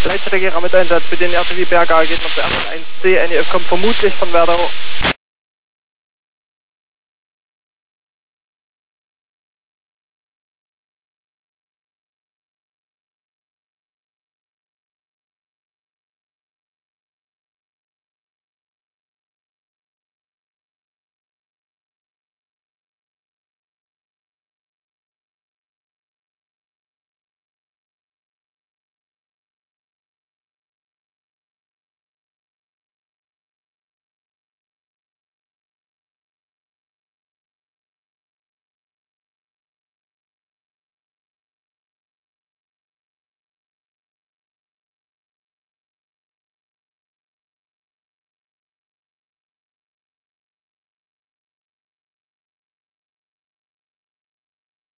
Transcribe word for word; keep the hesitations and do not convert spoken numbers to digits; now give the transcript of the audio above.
gleichzeitiger Rammel-Einsatz für den R T W Berger geht noch der R eins C, N E F kommt vermutlich von Werdau.